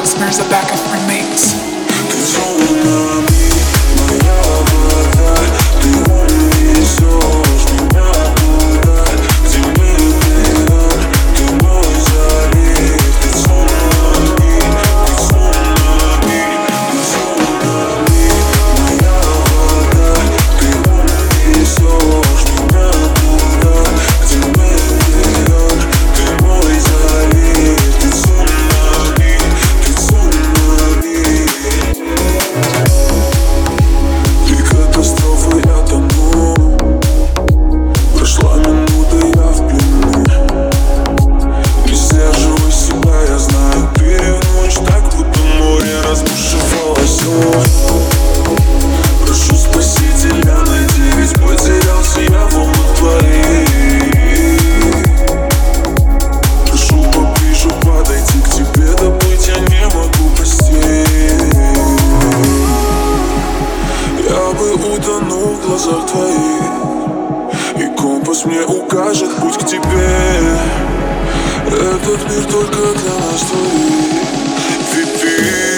Smears the back of remix. Ты цунами, моя вода, ты унесешь меня туда, где нет мира, ты мой залив. Ты цунами, ты цунами, ты цунами, моя вода, ты унесешь меня туда, где нет мира, ты мой залив. Ты цунами, ты цунами. Ты катастрофа, я тону. Прошла минута, я в плену. Не сдерживай себя, я знаю, ты ревнуешь так, будто море разбушевалось. Прошу спасителя, найди, ведь потерялся я в волнах твоих. Прошу поближе подойти к тебе, добыть я не могу постель. Я бы утонул в глазах твоих, и компас мне укажет путь к тебе. Этот мир только для нас двоих. Ведь ты